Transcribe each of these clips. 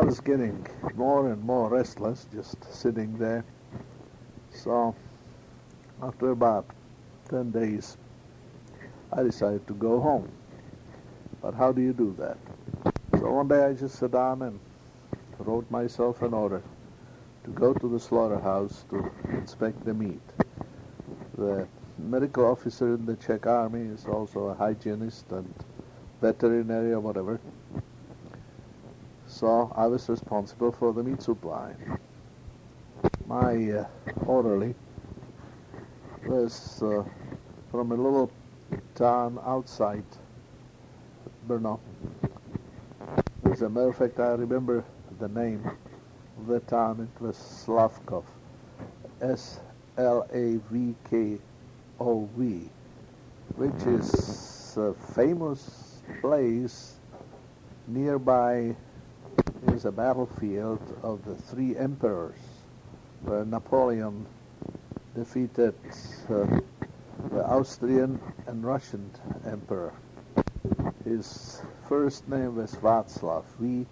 I was getting more and more restless just sitting there. So after about 10 days, I decided to go home. But how do you do that? So one day I just sat down and wrote myself an order to go to the slaughterhouse to inspect the meat. The medical officer in the Czech army is also a hygienist and veterinary or whatever. So I was responsible for the meat supply. My orderly was from a little town outside Brno. As a matter of fact, I remember the name of the town. It was Slavkov, Slavkov, which is a famous place. Nearby is a battlefield of the three emperors, where Napoleon defeated the Austrian and Russian emperor. His first name was Václav,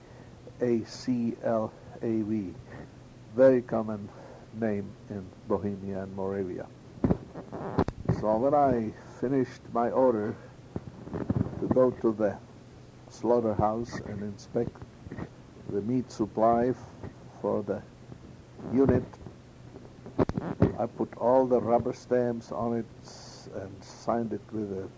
V-A-C-L-A-V, very common name in Bohemia and Moravia. So when I finished my order to go to the slaughterhouse and inspect the meat supply for the unit, I put all the rubber stamps on it and signed it with a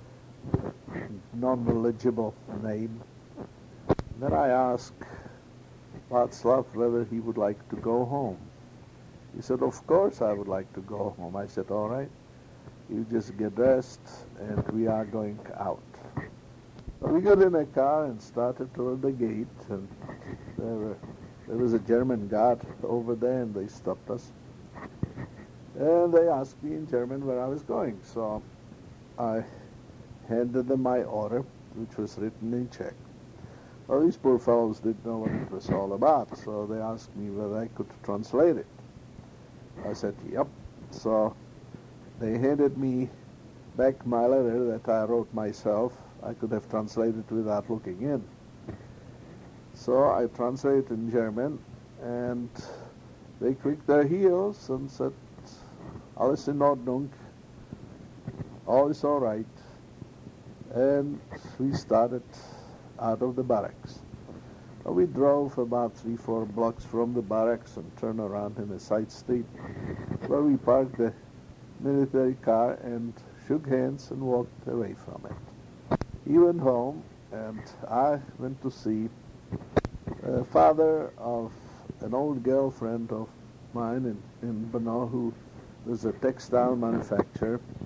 non-legible name. Then I asked Václav whether he would like to go home. He said, "Of course I would like to go home." I said, "All right, you just get dressed and we are going out." So we got in a car and started toward the gate, and there was a German guard over there, and they stopped us. And they asked me in German where I was going. So I handed them my order, which was written in Czech. Well, these poor fellows didn't know what it was all about, so they asked me whether I could translate it. I said, "Yep." So they handed me back my letter that I wrote myself. I could have translated without looking in. So I translated in German, and they clicked their heels and said, "Alles in Ordnung, all is all right." And we started out of the barracks. We drove about 3-4 blocks from the barracks and turned around in a side street where we parked the military car and shook hands and walked away from it. He went home, and I went to see the father of an old girlfriend of mine in Brno, who was a textile manufacturer.